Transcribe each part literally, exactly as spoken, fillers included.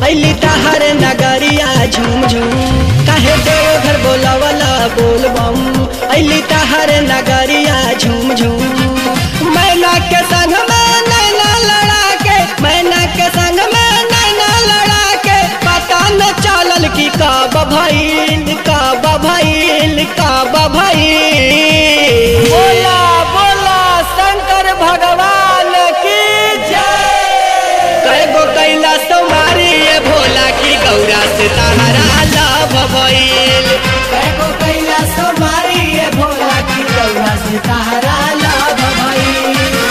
अली तहर नगरिया झूम झूम काहे देव घर बोलावला बोल बम अली तहर नगरिया झूम झूम मैना के संग में नैना लड़ा के मैना के संग में नैना लड़ा के पता न चलल की काबा भइल काबा भइल काबा भइल। बोला बोला शंकर भगवान की जय। कैगो कैलाश तुम्हारी ये भोला की गौरा से तहरा लाभ भइल। कैगो कैलाश तुम्हारी ये भोला की गौरा से तहरा लाभ भइल।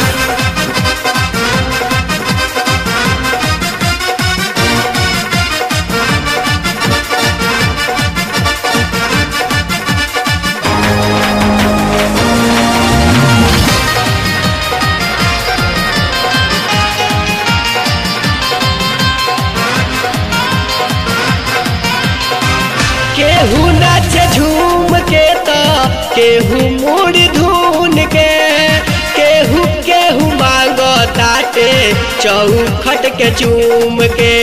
केहू नाचे झूम के तो केहू मुड़ धून के केहू केहू मांगो ताटे चौखट के चूम के।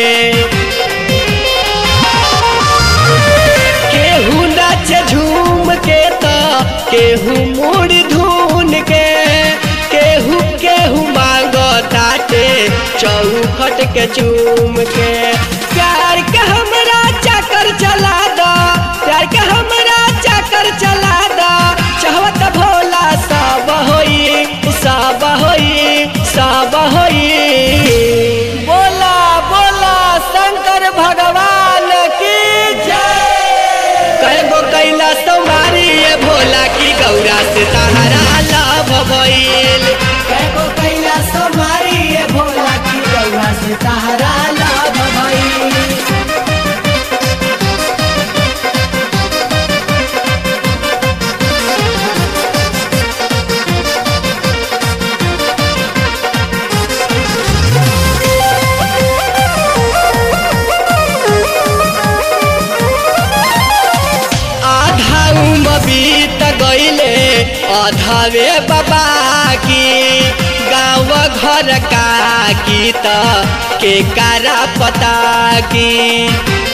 केहू नाचे झूम के तो केहू मुड़ धून के केहू केहू मांगो ताटे चौखट के चूम के। प्यार के हमरा चक्कर चला दो प्यार के हमरा चक्कर चला दो चाहत भोला सब होई सब होई सब होई। बोला बोला शंकर भगवान की जय। कैगो कैलाश तुम्हारी ये भोला की गौरा से तहरा लाभ भइल। कैगो कैलाश तुम्हारी ये भोला की गौरा से तहरा लाभ भइल। बीत गईले अधवे बाबा की गाँव घर का की त के कारा पता की।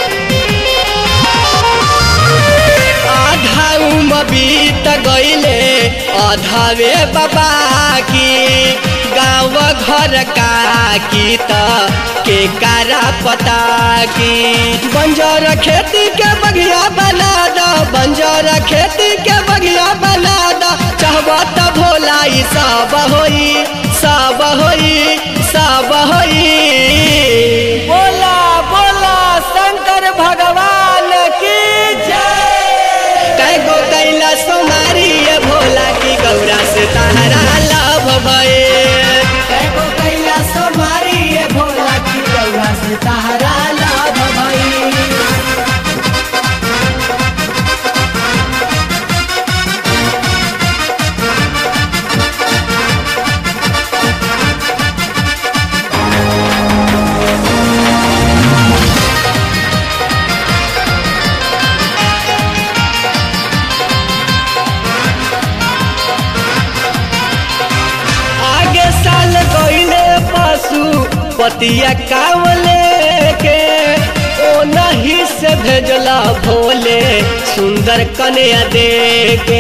आधा उम्र बीत गईले अधवे बाबा की गाँव घर का की त के कारा पता की। बंजर खेती के बगिया बना दो बंजर खेती के बगिया बना दो चाहबा त भोला ई सब होई सब होई सब होई। बोला बोला शंकर भगवान की जय। कैगो कैलाश तुम्हारी ये भोला की गौरा से तहरा लाभ भइल। कैगो कैलाश तुम्हारी ये भोला की गौरा से तहरा लाभ भइल। पतिया कावले के ओ नहीं से भेजला भोले सुंदर कन्या दे के।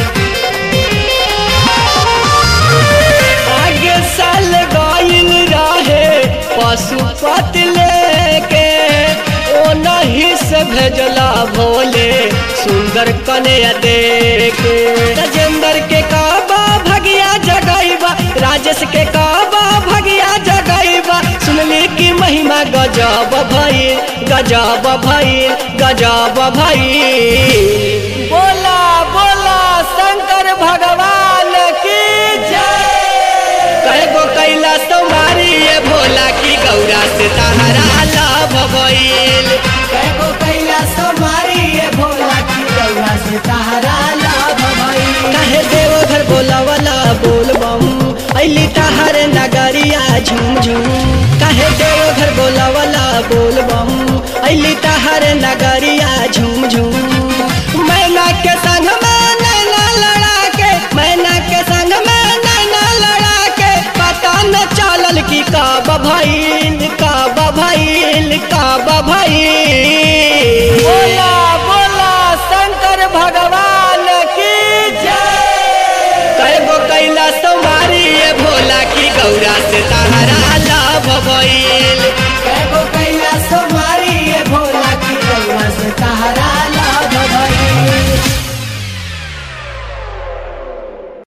आगे साल गईल रहे पशुपति लेके ओ नहीं से भेजला भोले सुंदर कन्या दे के। राजेंद्र के काबा भगिया जगैबा राजेश के काबा भगिया जगैबा सुनली की महिमा गजब भइल गजब भइल गजब भइल। बोला बोला शंकर भगवान की जय। कैगो कैलाश तुम्हारी ये भोला की गौरा से तहरा लाभ भइल। कैगो कैलाश तुम्हारी ये भोला की गौरा से तहरा लाभ भइल। काहे देव घर बोलावला बोल बम अली तहर नगरिया झूम झूम काहे देव घर बोलावला बोल बम अली तहर नगरिया झूम झूम। मैना के संग में नैना लड़ा के मैना के संग में नैना लड़ा के पता न चलल की काबा भइल काबा भइल काबा गई